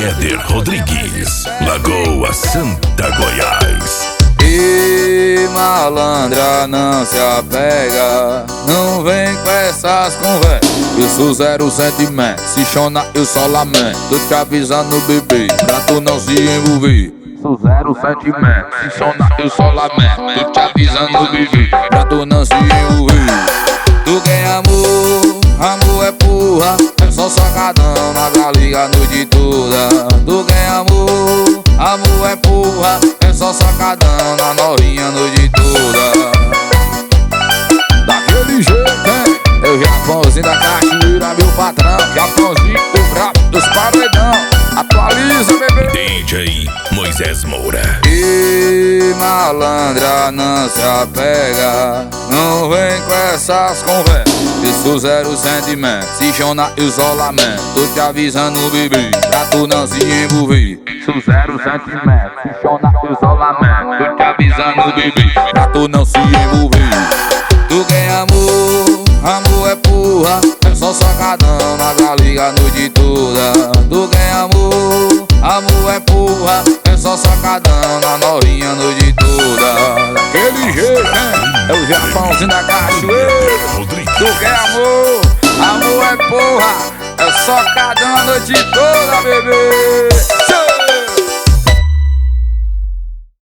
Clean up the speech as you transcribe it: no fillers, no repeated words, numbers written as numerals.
Éder Rodrigues, Lagoa Santa, Goiás. E malandra, não se apega, não vem com essas conversas. Eu sou zero sentimento, se chona eu só lamento. Tô te avisando, bebê, pra tu não se envolver. Sou zero sentimento, se chona eu só lamento. Tô te avisando, bebê, pra tu não se envolver. Tu quer amor, amor é porra, é só sacadão na galiga a noite toda. Tu quer amor, amor é porra, é só sacadão na novinha a noite toda. Daquele jeito, hein? É o Japãozinho da cachoeira, meu patrão. Japãozinho, o brabo dos paredão. Atualiza, bebê. DJ Moisés Moura. E malandra, não se apega, não vem com essas conversas. Eu sou zero sentimento, se chona eu só lamento. Tô te avisando, bebê, pra tu não se envolver. Sou zero sentimento, se chona eu só lamento. Tô te avisando, bebê, pra tu não se envolver. Tu quer amor, amor é porra, é só sacadão na galiga a noite toda. Tu quer amor, amor é porra, é só sacadão na novinha a noite toda. Daquele jeito, hein? É o Japãozinho da cachoeira. Tu quer amor, amor é porra, é só sacadão a noite toda, bebê.